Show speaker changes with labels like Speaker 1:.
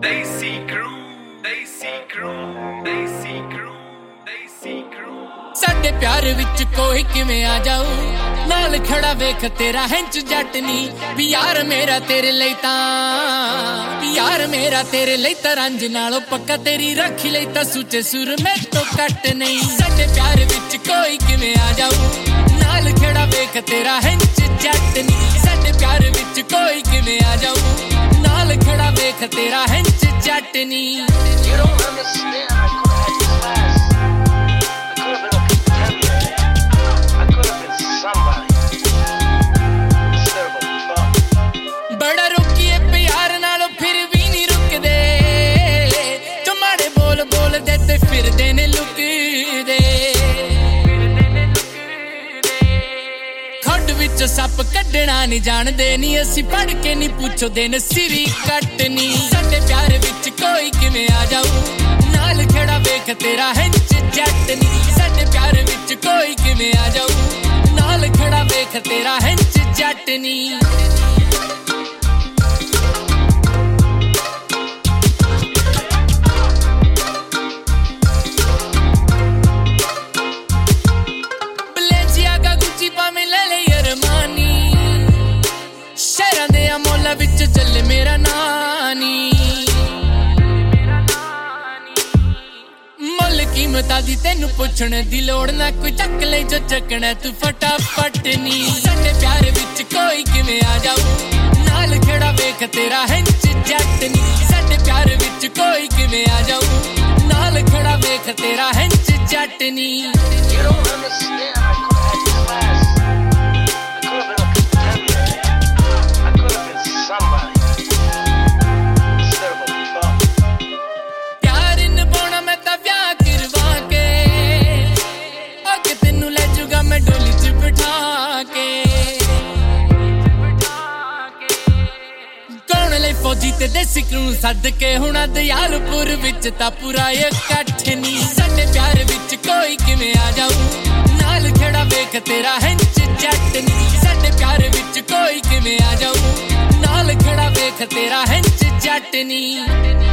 Speaker 1: ਸਾਡੇ ਪਿਆਰ ਵਿੱਚ ਕੋਈ ਕਿਵੇਂ ਆ ਜਾਊ ਨਾਲ ਖੜਾ ਵੇਖ ਤੇਰਾ ਹੈਂਚ ਜੱਟ ਨੀ ਵੀ ਯਾਰ ਮੇਰਾ ਤੇਰੇ ਲਈ ਤਾਂ ਰੰਜ ਨਾਲੋਂ ਪੱਕਾ ਤੇਰੀ ਰੱਖੀ ਲਈ ਤਾਂ ਸੁੱਚੇ ਸੁਰ ਮੈਂ ਤੋਂ ਕੱਟ ਨਹੀਂ ਸਾਡੇ ਪਿਆਰ ਵਿੱਚ ਕੋਈ ਕਿਵੇਂ ਆ ਜਾਊ ਨਾਲ ਖੜਾ ਵੇਖ ਤੇਰਾ ਹੈਂਚ ਜੱਟ ਨੀ ਸਾਡੇ ਪਿਆਰ ਵਿੱਚ ਕੋਈ ਕਿਵੇਂ ਆ ਜਾਊ ਨਾਲ ਖੜਾ ਵੇਖ ਤੇਰਾ ਹੈਂਚ ਜੱਟ ਨੀ ਬੜਾ ਰੁਕੀਏ ਪਿਆਰ ਨਾਲੋਂ ਫਿਰ ਵੀ ਨਹੀਂ ਰੁਕਦੇ ਚਮਾੜੇ ਬੋਲਦੇ ਤੇ ਫਿਰਦੇ ਨੇ ਲੁਕਦੇ ਖੱਡ ਵਿੱਚ ਸੱਪ ਕੱਢਣਾ ਨਹੀਂ ਜਾਣਦੇ ਨੀ ਅਸੀਂ ਪੜ ਕੇ ਨਹੀਂ ਪੁੱਛਦੇ ਨੇ ਸਿਰੀ ਕੱਟਣੀ ਸਾਡੇ ਪਿਆਰ ਵਿੱਚ ਕੋਈ ਕਿਵੇਂ ਆ ਜਾਊ ਨਾਲ ਖੜਾ ਵੇਖ ਤੇਰਾ ਹੈਂਚ ਜੱਟ ਨੀ ਸਾਡੇ ਪਿਆਰ ਵਿੱਚ ਕੋਈ ਕਿਵੇਂ ਆ ਜਾਊ ਨਾਲ ਖੜਾ ਵੇਖ ਤੇਰਾ ਹੈਂਚ ਜੱਟ ਨੀ ਸ਼ਹਿਰਾਂ ਦੇ ਅਮੋਲਾ ਵਿੱਚ ਚੱਲੇ ਮੇਰਾ ਨਾਨੀ ਮੁੱਲ ਕੀਮਤਾਂ ਦੀ ਤੈਨੂੰ ਪੁੱਛਣ ਦੀ ਲੋੜ ਨਾ ਕੋਈ ਚੱਕ ਲੈ ਜੋ ਚੱਕਣਾ ਤੂੰ ਫਟਾਫਟ ਨੀ ਸਾਡੇ ਪਿਆਰ ਵਿੱਚ ਕੋਈ ਕਿਵੇਂ ਆ ਜਾਊ ਨਾਲ ਖੜਾ ਵੇਖ ਤੇਰਾ ਹੈਂਚ ਜੱਟ ਨੀ ਸਾਡੇ ਪਿਆਰ ਵਿੱਚ ਕੋਈ ਕਿਵੇਂ ਆ ਜਾਊ ਨਾਲ ਖੜਾ ਵੇਖ ਤੇਰਾ ਹੈਂਚ ਜੱਟ ਨੀ ਫੌਜੀ ਤੇ ਦੇਸੀ ਕਰੂ ਸੱਦ ਕੇ ਹੁਣ ਦਿਆਲਪੁਰ ਵਿੱਚ ਤਾਂ ਪੂਰਾ ਇਕੱਠ ਨੀ ਸਾਡੇ ਪਿਆਰ ਵਿੱਚ ਕੋਈ ਕਿਵੇਂ ਆ ਜਾਊ ਨਾਲ ਖੜਾ ਵੇਖ ਤੇਰਾ ਹੈਂਚ ਜੱਟ ਨੀ ਸਾਡੇ ਪਿਆਰ ਵਿੱਚ ਕੋਈ ਕਿਵੇਂ ਆ ਜਾਊ ਨਾਲ ਖੜਾ ਵੇਖ ਤੇਰਾ ਹੈਂਚ ਜੱਟ ਨੀ